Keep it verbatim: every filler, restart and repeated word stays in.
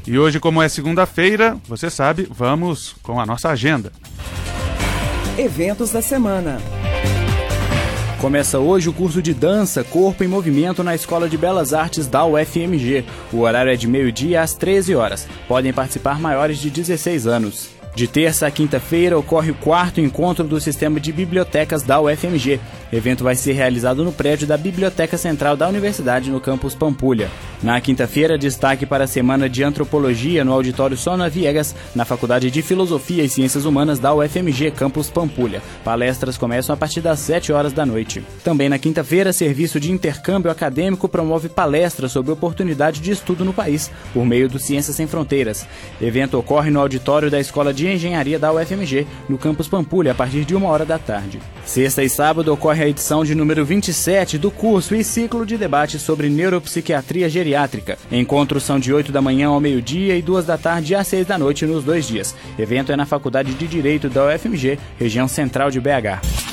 E hoje, como é segunda-feira, você sabe, vamos com a nossa agenda. Eventos da semana. Começa hoje o curso de Dança, Corpo em Movimento na Escola de Belas Artes da U F M G. O horário é de meio-dia às treze horas. Podem participar maiores de dezesseis anos. De terça a quinta-feira ocorre o quarto encontro do Sistema de Bibliotecas da U F M G. O evento vai ser realizado no prédio da Biblioteca Central da Universidade, no campus Pampulha. Na quinta-feira, destaque para a Semana de Antropologia no Auditório Sona Viegas, na Faculdade de Filosofia e Ciências Humanas da U F M G, campus Pampulha. Palestras começam a partir das sete horas da noite. Também na quinta-feira, Serviço de Intercâmbio Acadêmico promove palestras sobre oportunidade de estudo no país, por meio do Ciências Sem Fronteiras. O evento ocorre no auditório da Escola de Engenharia da U F M G, no campus Pampulha, a partir de uma hora da tarde. Sexta e sábado ocorre a edição de número vinte e sete do curso e ciclo de debate sobre neuropsiquiatria geriátrica. Encontros são de oito da manhã ao meio-dia e duas da tarde às seis da noite nos dois dias. O evento é na Faculdade de Direito da U F M G, região central de B H.